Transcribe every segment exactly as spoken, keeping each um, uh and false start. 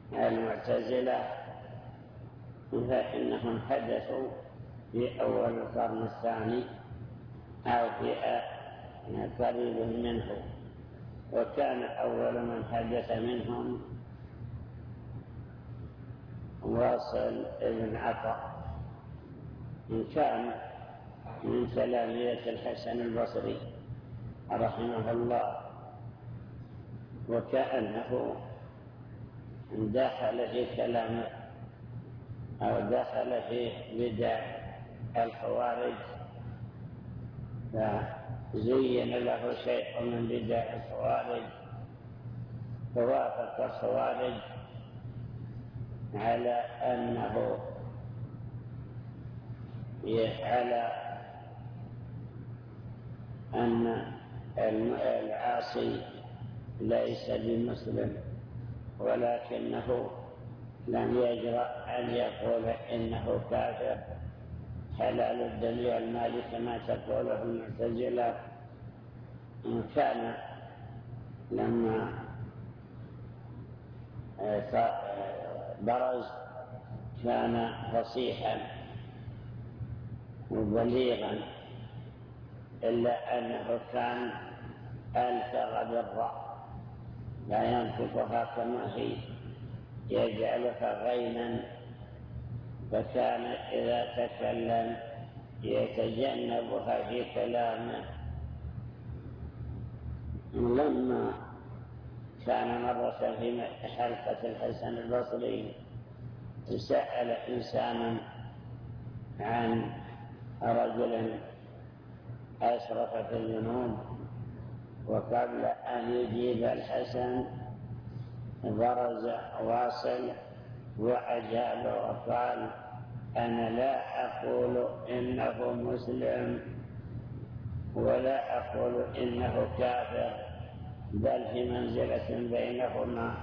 المعتزلة فإنهم حدثوا في أول القرن الثاني أو في قريب منه، وكان أول من حدث منهم واصل ابن عطاء، إن كان من تلاميذ الحسن البصري رحمه الله، وكأنه دخل في كلامه أو دخل في بدع الخوارج فزين له شيء من بدع الخوارج، فوافق الخوارج على أنه على أن العاصي ليس بمسلم، ولكنه لم يجرأ أن يقول إنه كافر حلال الدم والمال كما تقوله المعتزلة. كان لما برز كان فصيحا وبليغا، إلا أنه كان ألفظ بالراء لا ينطقها كما هي، يجعلها غينا، فكان إذا تكلم يتجنبها في كلامه. لما كان مرة في حلقة الحسن البصري سأل إنسان عن رجل أسرف في الذنوب، وقبل أن يجيب الحسن برز واصل وأجاب وقال: أنا لا أقول إنه مسلم ولا أقول إنه كافر، بل في منزلة بينهما.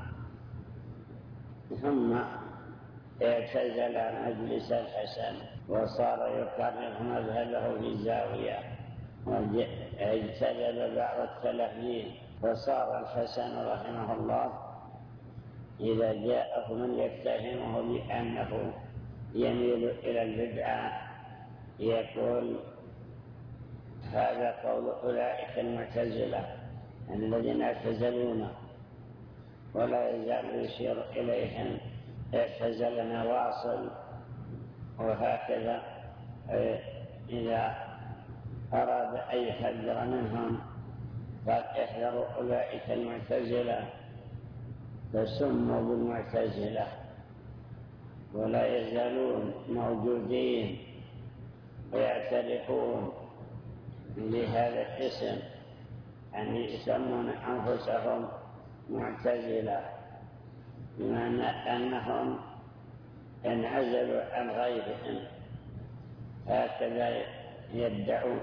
ثم اعتزل مجلس الحسن وصار يكرر مذهبه في الزاوية، واجتذب بعض التلاميذ، فصار الحسن رحمه الله إذا جاءه من يتهمه بأنه يميل إلى البدعة يقول: هذا قول أولئك المعتزلة الذين اعتزلونا، ولا يزال يشير إليهم: اعتزلنا واصل. وهكذا إذا أراد أن يحذر منهم قال: احذروا أولئك المعتزلة، فسموا بالمعتزلة، ولا يزالون موجودين ويعترفون بهذا الاسم، أن يسمون أنفسهم معتزلة، بمعنى أنهم انعزلوا عن غيرهم، هكذا يدعون.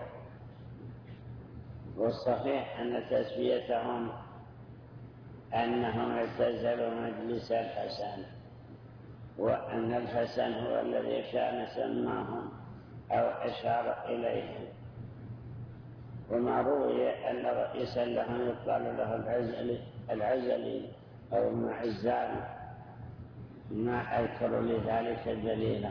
والصحيح أن تسميتهم أنهم اعتزلوا مجلس الحسن، وأن الحسن هو الذي كان سماهم أو أشار إليهم. وما روي أن رئيسا لهم يقال له العزلي, العزلي أو المعزال، ما أذكر لذلك دليلا.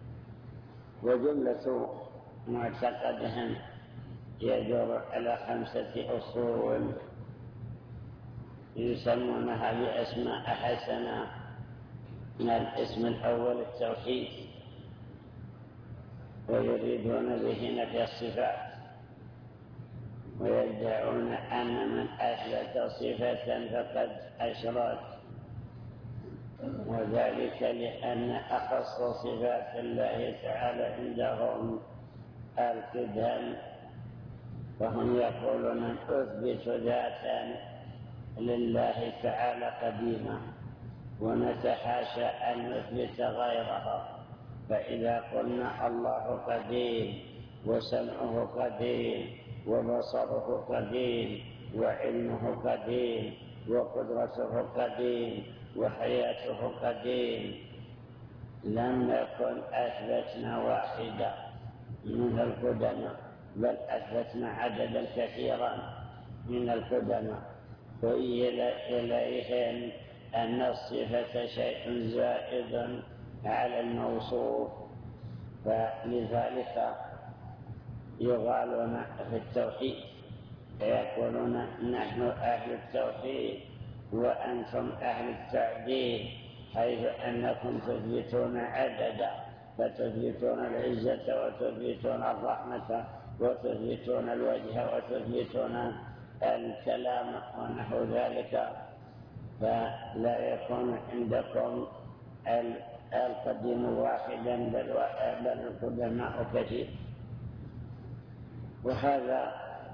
وجملة معتقدهم يدور على خمسة أصول يسمونها بأسماء حسنة. الاسم الأول التوحيد، ويريدون به نفي الصفات، ويدعون أن من أثبت صفة فقد أشرك، وذلك لأن أخص صفات الله تعالى عندهم القدم، وهم يقولون أثبت ذاتا لله تعالى قديما، ونتحاشى أن نثبت غيرها. فإذا قلنا الله قديم وسمعه قديم وبصره قديم وعلمه قديم وقدرته قديم وحياته قديم، لم نكن أثبتنا واحدة من القدماء، بل أثبتنا عددا كثيرا من القدماء، وإليهم أن الصفة شيء زائد على الموصوف، فلذلك يغالون في التوحيد فيقولون نحن أهل التوحيد وأنتم أهل التعديل، حيث أنكم تثبتون عددا فتثبتون العزة وتثبتون الرحمة وتثبتون الوجه وتثبتون الكلام ونحو ذلك، فلا يكون عندكم القديم واحدا بل القدماء كثير. وهذا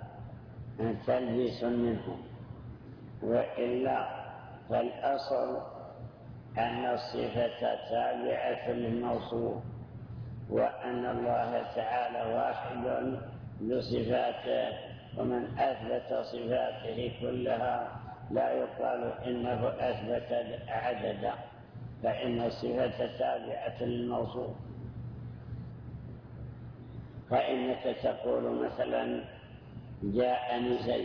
تلبيس منهم، وإلا فالأصل أن الصفة تابعة للموصوف، وأن الله تعالى واحد بصفاته، ومن أثبت صفاته كلها لا يقال إنه أثبت عددا، فإن الصفة تابعة للموصوف. فإنك تقول مثلا جاءني زيد،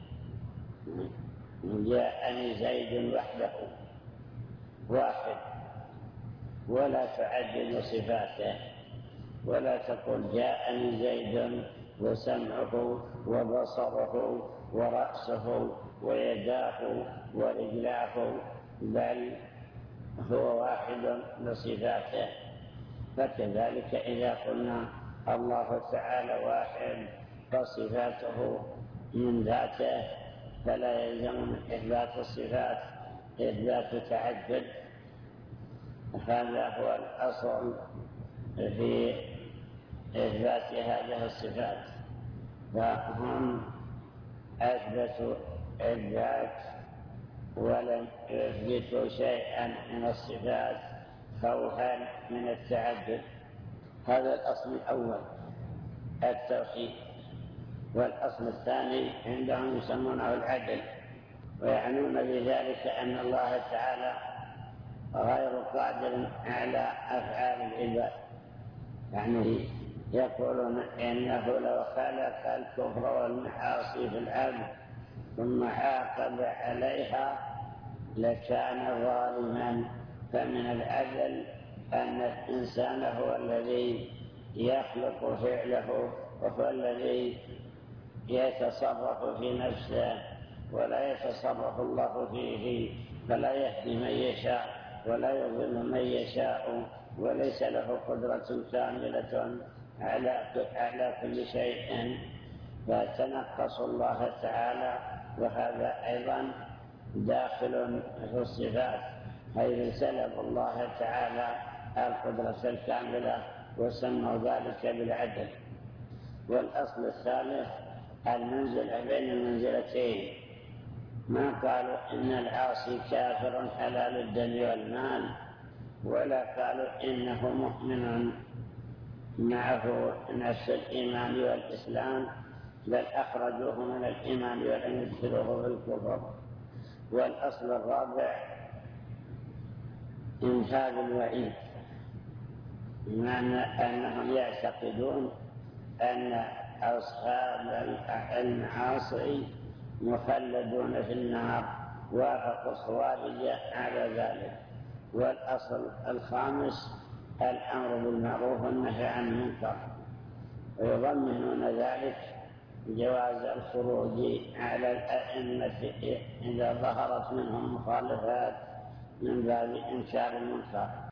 جاءني زيد وحده واحد، ولا تعدد صفاته، ولا تقول جاءني زيد وسمعه وبصره ورأسه ويداه ورجلاه، بل هو واحد بصفاته. فكذلك إذا قلنا الله تعالى واحد فصفاته من ذاته، فلا يلزم من إثبات الصفات إثبات تعدد. هذا هو الأصل في إثبات هذه الصفات، فهم أثبتوا الذات ولم يثبتوا شيئا من الصفات خوفا من التعدد. هذا الأصل الأول التوحيد. والأصل الثاني عندهم يسمونه العدل، ويعنون بذلك أن الله تعالى غير قادر على أفعال العباد، يعني يقولون إنه لو خلق الكفر والمعاصي في العبد ثم عاقب عليها لكان ظالما. فمن العدل أن الإنسان هو الذي يخلق فعله وهو الذي يتصرف في نفسه ولا يتصرف الله فيه، فلا يهدي من يشاء ولا يضل من يشاء، وليس له قدرة كاملة على كل شيء، فتنقص الله تعالى. وهذا أيضا داخل في الصفات، حيث سلب الله تعالى القدرة الكاملة وسموا ذلك بالعدل. والأصل الثالث المنزلة بين المنزلتين، ما قالوا إن العاصي كافر حلال الدم والمال، ولا قالوا إنه مؤمن معه نفس الإيمان والإسلام، بل أخرجوه من الإيمان ولم يدخلوه في الكفر. والأصل الرابع إنفاذ الوعيد، بمعنى أنهم يعتقدون أن أصحاب المعاصي مخلدون في النار، وافقوا الخوارج على ذلك. والأصل الخامس الأمر بالمعروف والنهي عن المنكر، ويضمنون ذلك جواز الخروج على الأئمة إذا ظهرت منهم مخالفات من باب إنكار المنكر.